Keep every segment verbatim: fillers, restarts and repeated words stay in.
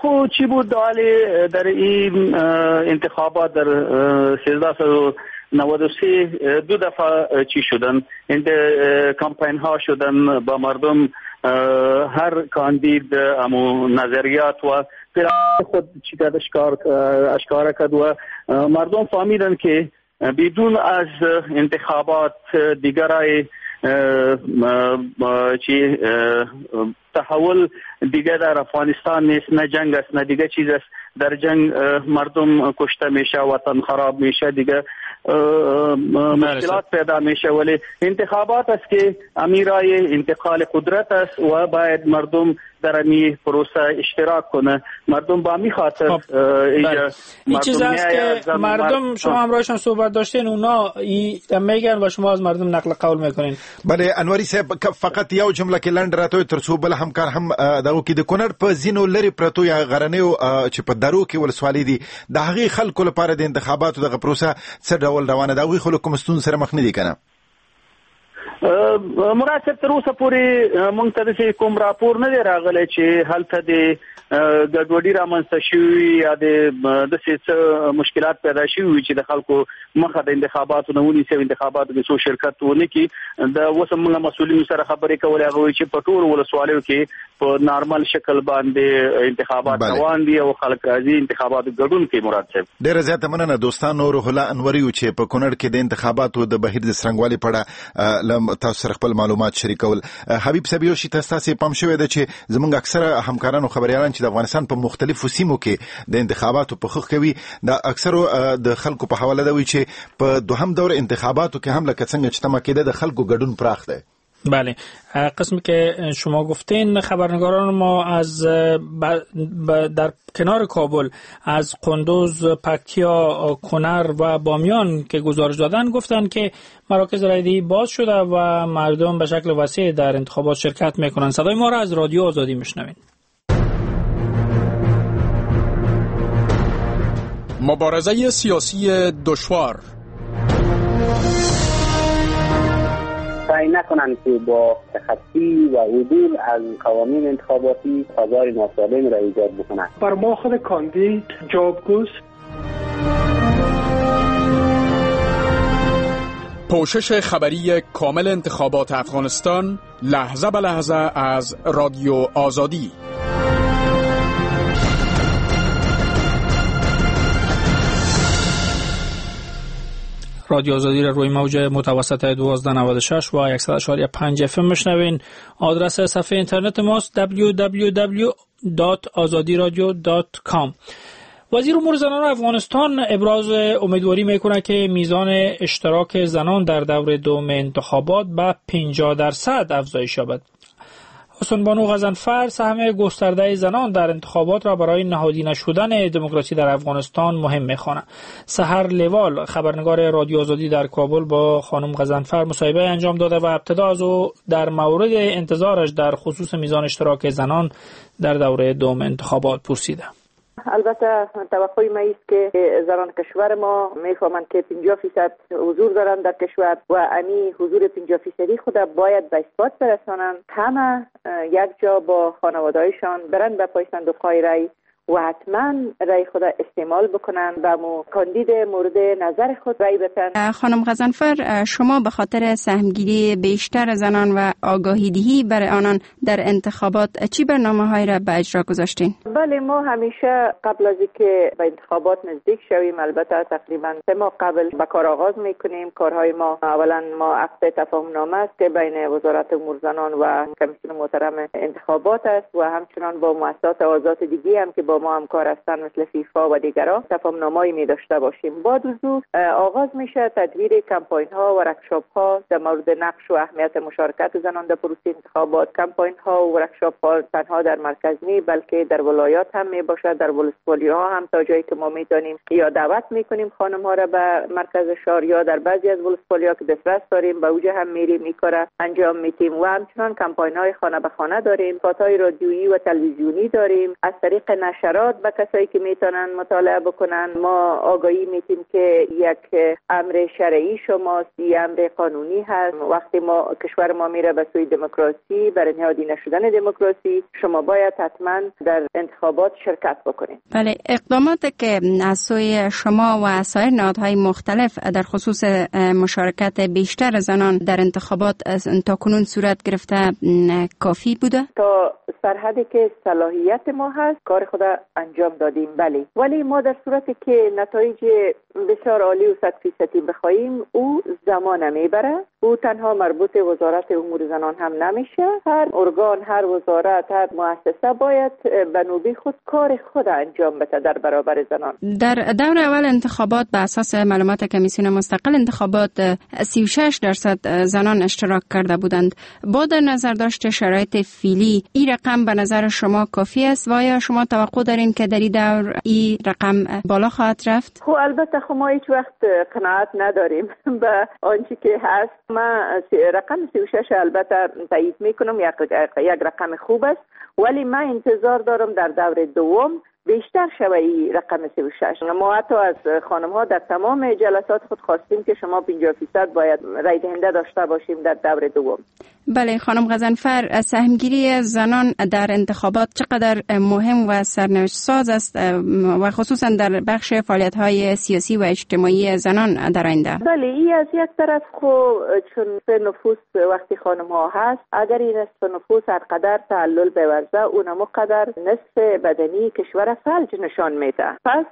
خو چی بود ولی در این انتخابات در سیزده و نود و سه دو دفعه چی شدن این کمپین ها شدن با مردم هر کاندید امو نظریات و خود چی کرد اشکار اشکار کرد و مردم فهمیدن که بدون از انتخابات دیگرای چی تحول دیگه در افغانستان نیست، نه جنگ است نه دیگه چیز است. در جنگ مردم کشته میشه، وطن خراب میشه، دیگه مشکلات پیدا میشه. ولی انتخابات است که امیرای انتقال قدرت است و باید مردم در این پروسه اشتراک کنه. مردم با می خاطر این چیز است که مردم شما همراهشان صحبت داشتین اونا میگن و شما از مردم نقل قول میکنین. بله انواری صاحب فقط یو جمله کې لاند راته ترڅو بل همکار هم دغه کې د کونړ په زینو لري پرتو یا غرنیو چې په درو کې ولسوالۍ دي د هغې خلکو لپاره د انتخاباتو دغه پروسه څه ډول روانه ده؟ هغوی خو له کوم ستونزو سره مخ نه دي که نه؟ مراد صاحب تر اوسه پورې موږ ته داسې کوم راپور نه دی راغلی چې هلته د ګډوډي رامنځته شوي یا د داسې څه مشکلات پیدا شوي وي چې د خلکو مخه د انتخاباتو نه ونیسي او انتخاباتو کې څو شرکت ونه کړي. د اوس هم موږ مسؤلینو سره خبرې کولې، هغه وایي چې په ټولو ولسوالیو کې په نارمل شکل باندې انتخابات روان دي او خلک راځي انتخاباتو ګډون کوي. مراد صاحب ډېره زیاته مننه. دوستانو روح الله انوري چې په کونړ کې د انتخاباتو د بهیر د څرنګوالي په اړه تاسو سره خپل معلومات شریکول. حبیب صاحب یو شي تاسو پام شوی ده چې زمونږ اکثره همکارانو خبريالان چې د افغانستان په مختلفو سیمو کې د انتخاباتو په خوخ کوي دا اکثرو د خلکو په حواله ده وی چې په دوهم دور انتخاباتو کې هم لکه څنګه چې تمه کېده د خلکو ګډون پراخ ده. بله، قسمی که شما گفتین خبرنگاران ما از در کنار کابل از قندوز، پکتیا، کنر و بامیان که گزارش دادن گفتن که مراکز رایدهی باز شده و مردم به شکل وسیع در انتخابات شرکت میکنن. صدای ما را از رادیو آزادی میشنوین. مبارزه سیاسی دشوار. سعی نکنند که با تخطی و عدول از قوانین انتخاباتی فضای ناسالم را ایجاد بکنند. بر ما خود کاندید جوابگوست. پوشش خبری کامل انتخابات افغانستان لحظه به لحظه از رادیو آزادی. رادیو آزادی را روی موج متوسط دوازده نود و شش و صد و یک و پنج اف ام میشنوین. آدرس صفحه اینترنت ماست دبلیو دبلیو دبلیو دات آزادی رادیو دات کام. وزیر امور زنان افغانستان ابراز امیدواری میکنه که میزان اشتراک زنان در دور دوم انتخابات به پنجاه درصد افزایش یابد. حسن بانو غضنفر سهم گسترده زنان در انتخابات را برای نهادینه شدن دموکراسی در افغانستان مهم می‌خواند. سحر لیوال خبرنگار رادیو آزادی در کابل با خانم غضنفر مصاحبه انجام داده و ابتدا از او در مورد انتظارش در خصوص میزان اشتراک زنان در دوره دوم انتخابات پرسیده. البته توقع ما است که زنان کشور ما میفهمند که پنجاه درصد حضور دارند در کشور و امی حضور پنجاه درصدی خود باید به اثبات برسانند. همه یک جا با خانواده‌هایشان برند به پای صندوق‌های رای و حتما رای خود استعمال بکنند و مو کاندید مورد نظر خود رای بدن. خانم غضنفر، شما به خاطر سهمگیری بیشتر زنان و آگاهی دهی برای آنان در انتخابات چی برنامه‌هایی را به اجرا گذاشتین؟ بله، ما همیشه قبل از اینکه به انتخابات نزدیک شویم، البته تقریبا سه ماه قبل به کار آغاز میکنیم. کارهای ما اولا ما عقد تفاهم نامه است که بین وزارت امور زنان و کمیسیون محترم انتخابات است و همچنان با مؤسسات آزاد دیگه هم که با ما همکار هستند مثل فیفا و دیگران تفاهم نامه‌ای می داشته باشیم. با وضوح آغاز میشه تدویر کمپاین ها و ورکشاپ ها در مورد نقش و اهمیت مشارکت زنان در پروسه انتخابات. کمپاین ها و ورکشاپ ها تنها در مرکز نی بلکه در ولایات هم می باشد، در ولسوالی ها هم تا جایی که ما میتونیم یا دعوت میکنیم خانم ها را به مرکز شهر یا در بعضی از ولسوالی ها که دسترس داریم به اوجه هم میریم میکاره انجام میدیم و همچنان کمپاین های خانه به خانه داریم، فاتای رادیویی و تلویزیونی داریم. از طریق نشر حشرات به کسایی که میتونن مطالعه بکنن. ما آگاهی میتیم که یک امر شرعی شماست، یک امر قانونی هست. وقتی ما کشور ما میره به سوی دموکراسی، برای نهادی نشدن دموکراسی، شما باید حتما در انتخابات شرکت بکنید. بله، اقداماتی که از سوی شما و سایر نهادهای مختلف در خصوص مشارکت بیشتر زنان در انتخابات تا کنون صورت گرفته کافی بوده؟ تا سرحدی که صلاحیت ما هست کار خود انجام دادیم، بله. ولی ما در صورتی که نتایج بسیار عالی و صد فیصدی بخواهیم، او زمان میبره. او تنها مربوط وزارت امور زنان هم نمیشه. هر ارگان، هر وزارت، هر مؤسسه باید به نوبه خود کار خود انجام بده در برابر زنان. در دور اول انتخابات به اساس معلومات کمیسیون مستقل انتخابات سی و شش درصد زنان اشتراک کرده بودند. با در نظر داشت شرایط فعلی، این رقم به نظر شما کافی است و یا شما توقع دارین که در این دور این رقم بالا خواهد رفت؟ خب البته خب ما هیچ وقت قناعت نداریم به آنچه که هست. من رقم سی و شش البته تایید میکنم، یک یک رقم خوب است، ولی من انتظار دارم در دور دوم بیشتر شوی رقم سی و شش. ما حتی از خانم ها در تمام جلسات خود خواستیم که شما پنجاه فیصد باید رای دهنده داشته باشیم در دور دوم. بله خانم غضنفر، سهمگیری زنان در انتخابات چقدر مهم و سرنوشت ساز است و خصوصا در بخش فعالیت های سیاسی و اجتماعی زنان در آینده؟ بله، این از یک طرف خو چون نفوس وقتی خانم ها هست، اگر این نصف نفوس هر قدر تعلل بورزه، اونم قدر نصف بدنی کشور فلج نشان میده. پس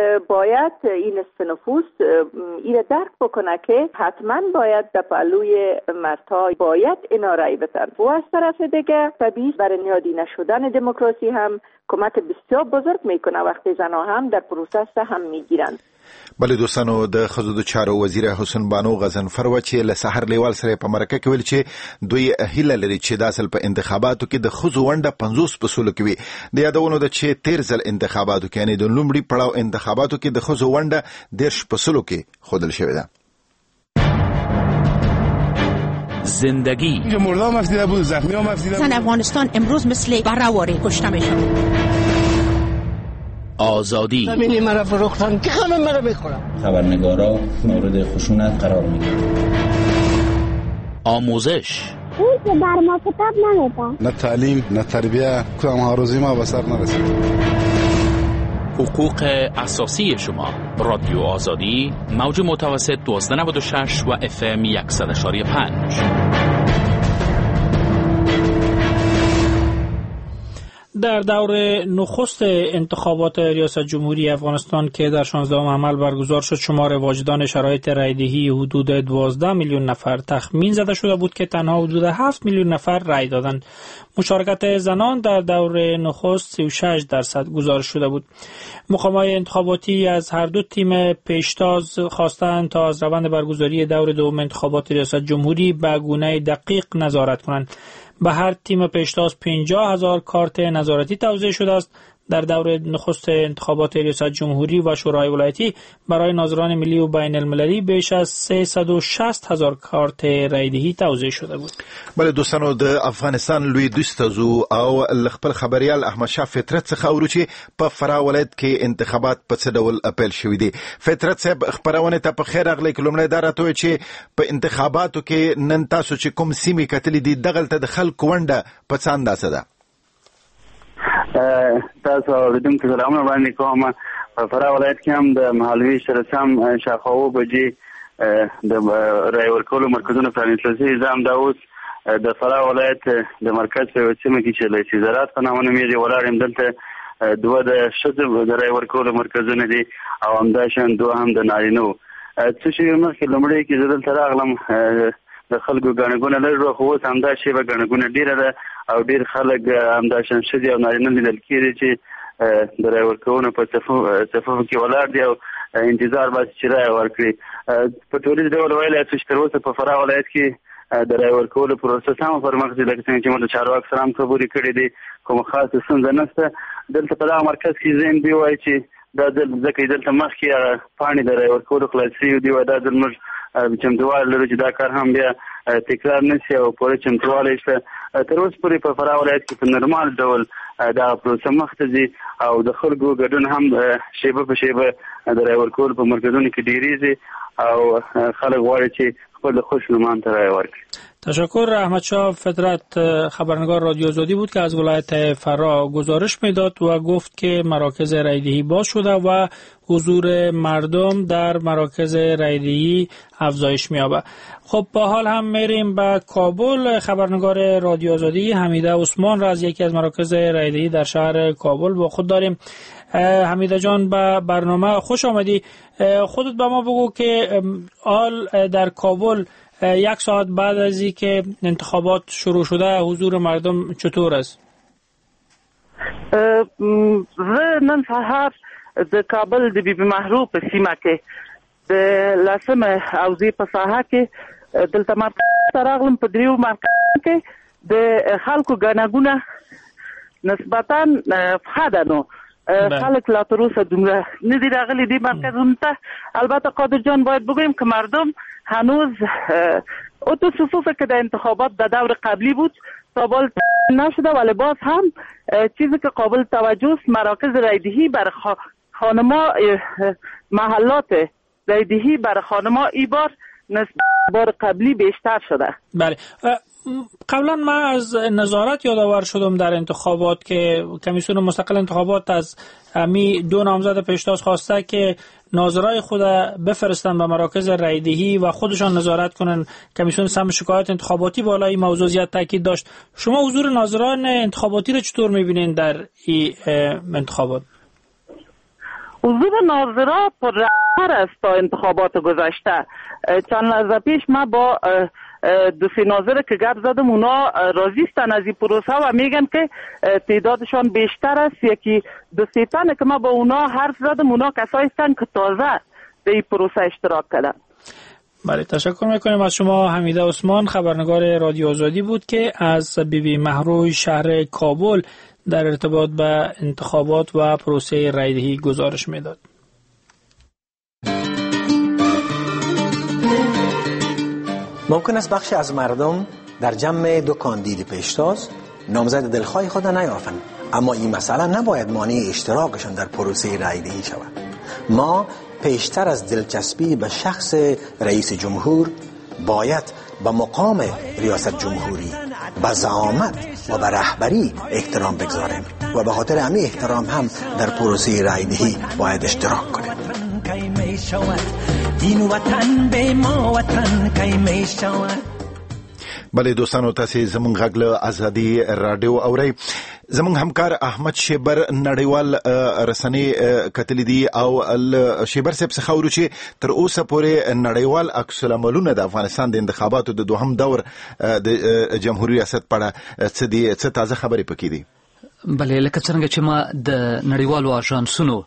باید این نصف نفوس این درک بکنه که حتما در پهلوی مردها باید اینا رای بدن. و از طرف دیگه طبیعی برای نهادی نشدن دموکراسی هم کمک بسیار بزرگ میکنه وقتی زنها هم در پروسه هم میگیرن. بله دوستانو، د ښځو د چارو وزیر حسن بانو غضنفر و چې له سحر لیوال سره په مرکه کې ویل چې دوی هیله لري چې د اصل په انتخاباتو کې د ښځو ونډه پنځوس په سلو کې وي. د یادونو د چې تیر ځل انتخاباتو کې یعنی د لومړي پړاو انتخاباتو کې د ښځو ونډه دېرش په سلو کې ښودل شوې ده. زندگی مردم مفدیده بود، زخمی ها مفدیده بود. زن افغانستان امروز مثل برهواری کشته میشن. آزادی زمینی مرا فروختن که همه مرا میخورن. خبرنگارا مورد خشونت قرار میگیرن. آموزش اون که بر ما کتاب نمیده. نه تعلیم نه تربیه، کدام هاروزی ما به سر نرسید. حقوق اساسی شما. رادیو آزادی، موج متوسط دوازده نود و شش و اف ام صد و پنج. در دور نخست انتخابات ریاست جمهوری افغانستان که در شانزدهم عمل برگزار شد، شمار واجدان شرایط رایدهی حدود دوازده میلیون نفر تخمین زده شده بود که تنها حدود هفت میلیون نفر رای دادند. مشارکت زنان در دور نخست سی و شش درصد گزارش شده بود. مقامات انتخاباتی از هر دو تیم پیشتاز خواستند تا از روند برگزاری دور دوم انتخابات ریاست جمهوری به گونه دقیق نظارت کنند. به هر تیم پیشتاز پنجاه هزار کارت نظارتی توزیع شده است. در دور نخست انتخابات ریاست جمهوری و شورای ولایتی برای ناظران ملی و بین المللی بیش از سیصد و شصت هزار کارت رایدهی توزیع شده بود. بله دوستانو، د افغانستان لوی دوستازو او خپل خبريال احمد شاه فطرت څخه اورو چې په فراه ولایت کې انتخابات په څه ډول اپیل شوې دي. فطرت صاحب خبرونه ته په خیر اغلی کلمنه دارته چې په انتخاباتو کې نن تاسو چې کوم سیمې کتلې دي دغلته د خلکو ونډه په څه اندازه ده؟ تاسو اوریدونکو سلامونه باندې کوم. په فراه ولایت کې هم د مهالوي شرسم شاخو بجې د رای ورکولو مرکزونه پرانیستل شوي. زم دا اوس د فراه ولایت د مرکز په سیمه کې چې له زراعت په نامه نومېږي ولاړ یم. دلته دوه د ښځو د رای ورکولو مرکزونه دي او همداشان دوه هم د نارینه‌و. څه شی مخکې لومړی کې زه دلته راغلم د خلکو ګڼه ګوڼه لږ وه، خو اوس همدا شیبه ګڼه ګوڼه ډېره ده او ډېر خلک همداشان ښځې او نارینه لیدل کېږي چې د رای ورکونې په صفوفو کې ولاړ دي او انتظار باسي چې رای ورکړي. په ټولیز ډول ویلی شو چې تر اوسه په فراه ولایت کې د رای ورکولو پروسه سمه پرمخ ځي، لکه څنګه چې موږ د چارواکو سره هم خبرې کړې دي، کومه خاصه ستونزه نشته. دلته په دغه مرکز کې زه دی وایي چې دا ځل ځکه دلته مخکې پاڼې د رای ورکولو خلاص شوي دي، دا ځل موږ چمتووالی لرو چې دا کار هم بیا تکرار نشي او پوره چمتووالی شته. تر اوسه پورې په فراه ولایت کې په نورمال ډول دا پروسه مخ ته ځي او د خلکو ګډون هم شیبه په شیبه د رای ورکول په مرکزونو کې ډیریږي او خلک غواړي چې خپل خوشنامان ته رای ورکړي. تشکر. احمد شاه فطرت خبرنگار رادیو آزادی بود که از ولایت فرا گزارش میداد و گفت که مراکز رایدهی باز شده و حضور مردم در مراکز رایدهی افزایش می‌یابد. خب با حال هم میریم به کابل. خبرنگار رادیو آزادی حمیده عثمان را از یکی از مراکز رایدهی در شهر کابل با خود داریم. حمیده جان به برنامه خوش آمدی. خودت به ما بگو که حال در کابل یک ساعت بعد از اینکه انتخابات شروع شده حضور مردم چطور است؟ زه نن سهار د کابل د بیبي محرو په سیمه کې د لسمه اوزی په ساحه کې دلته مرکز راغلم. په دریو مرکز کې د خلکو ګڼهګونه نسبتاً ښه نو خلک لا تر اوسه دومره نه دي راغلي دي مرکزونو ته. البته قادر جان باید بگویم که مردم هنوز اتو صفوف که در انتخابات در دور قبلی بود تابال نشده، ولی باز هم چیزی که قابل توجه است مراکز رایدهی بر خانما محلات رایدهی بر خانما ای بار نسبت بار قبلی بیشتر شده. بله. قبلا من از نظارت یادآور شدم در انتخابات که کمیسیون مستقل انتخابات از امی دو نامزد پیشتاز خواسته که ناظرای خود بفرستن به مراکز رایدهی و خودشان نظارت کنن. کمیسیون سم شکایت انتخاباتی بالای موضوع زیاد تاکید داشت. شما حضور ناظران انتخاباتی رو چطور می‌بینید در این انتخابات؟ حضور ناظران پررفتر است تا انتخابات گذشته. چند لحظه پیش ما با دو سه ناظر که گپ زدم اونا راضی هستن از این پروسه و میگن که تعدادشان بیشتر است. یکی دو سه تن که ما با اونا حرف زدم اونا کسایی هستن که تازه در این پروسه اشتراک کردن. بله، تشکر میکنیم از شما. حمیده عثمان خبرنگار رادیو آزادی بود که از بیبی محروی شهر کابل در ارتباط به انتخابات و پروسه رایدهی گزارش میداد. ممکن است بخشی از مردم در جمع دو کاندید پیشتاز نامزد دلخواه خود نیافند، اما این مسئله نباید مانع اشتراکشان در پروسه رایدهی شود. ما پیشتر از دلچسبی به شخص رئیس جمهور باید به مقام ریاست جمهوری، به زعامت و به رهبری احترام بگذاریم و به خاطر همین احترام هم در پروسه رایدهی باید اشتراک کنیم. این وطن به ما وطن کی می شود. بله دوستانو، تاسو زموږ غږ له ازادي رادیو اورئ. زموږ همکار احمد شیبر نړیوال رسنۍ کتلې دي او شیبر صاحب څخه اورو چې تر اوسه پورې نړیوال عکس العملونه د افغانستان د انتخاباتو د دوهم دور د جمهوریت ریاست په اړه څه دي، څه تازه خبرې پکې دي؟ بله، لکه څنګه چې ما د نړیوالو اژانسونو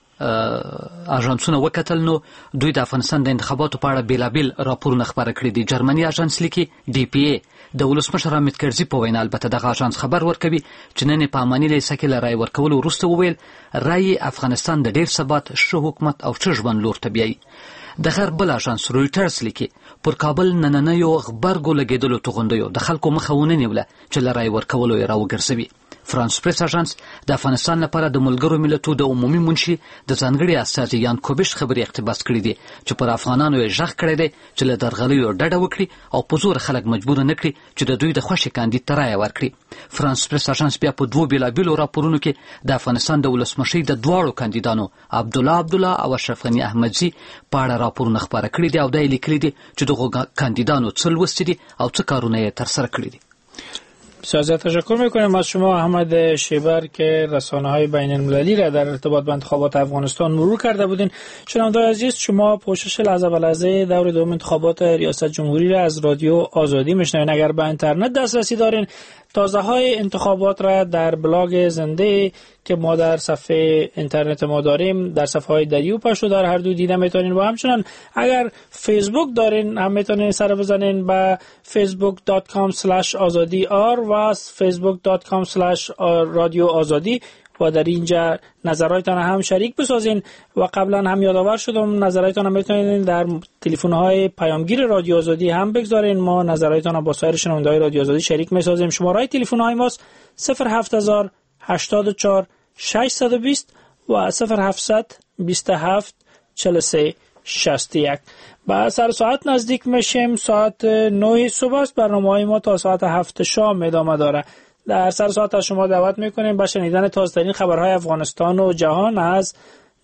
اژانسونه وکتل نو دوی د افغانستان د انتخاباتو په اړه بیلابیل راپورونه خپاره کړي دي. جرمني اژانس لیکي ډي پی ای د ولسمشر حامد کرزي په وینا البته دغه اژانس خبر ورکوي چې نن په اماني لیسه کې له رای ورکولو وروسته وویل رای افغانستان د ډیر ثبات، ښه حکومت او ښه ژوند لور ته بیایي. د غرب بل اژانس رویټرز لیکي پر کابل نننیو غبرګو لګېدلو توغندیو د خلکو مخه ونه نیوله چې له رای ورکولو یې راوګرځوي. فرانس پریس اژانس د افغانستان لپاره د ملګرو ملتونو د عمومي منشي د ځانګړي استازي یان کوبش خبري اقتباس کړي دي چې پر افغانانو یې ژغ کړی دی چې له درغلیو ډډه وکړي او په زور خلک مجبور نه کړي چې د دوی د خوښې کاندید ته رایه ورکړي. فرانس پریس اژانس بیا په دوو بیلابیلو راپورونو کې د افغانستان د ولسمشۍ د دواړو کاندیدانو عبدالله عبدالله او اشرف غني احمدزي په اړه راپورونه خپاره کړي دي او دا یې لیکلي دي چې دغو کاندیدانو څه لوستي دي او څه کارونه یې ترسره کړي دي. بسیار تشکر میکنم از شما احمد شیبر که رسانه‌های بین المللی را در ارتباط با انتخابات افغانستان مرور کرده بودین. شنوندگان عزیز، شما پوشش لحظه به لحظه دور دوم انتخابات ریاست جمهوری را از رادیو آزادی میشنوین. اگر به اینترنت دسترسی دارین تازه های انتخابات را در بلاگ زنده که ما در صفحه اینترنت ما داریم در صفحه های دری و پشتو در هر دو دیده میتونین. و همچنان اگر فیسبوک دارین هم میتونین سر بزنین به فیسبوک دات کام اسلش آزادی آر و فیسبوک دات کام اسلش رادیو آزادی و در اینجا نظراتتان هم شریک بسازین. و قبلا هم یادآور شدم نظراتتان هم میتونین در تلفن های پیامگیر رادیو آزادی هم بگذارین. ما نظراتتان با سایر شنونده‌های رادیو آزادی شریک میسازیم. شماره تلفن های ماست صفر هفت هزار هشتاد و چهار ششصد و بیست و صفر هفتصد بیست و هفت چهل و سه شصت و یک. با سر ساعت نزدیک میشیم. ساعت نه صبح است. برنامه‌های ما تا ساعت هفت شام ادامه داره. در سر ساعت از شما دعوت میکنیم به شنیدن تازه‌ترین خبرهای افغانستان و جهان از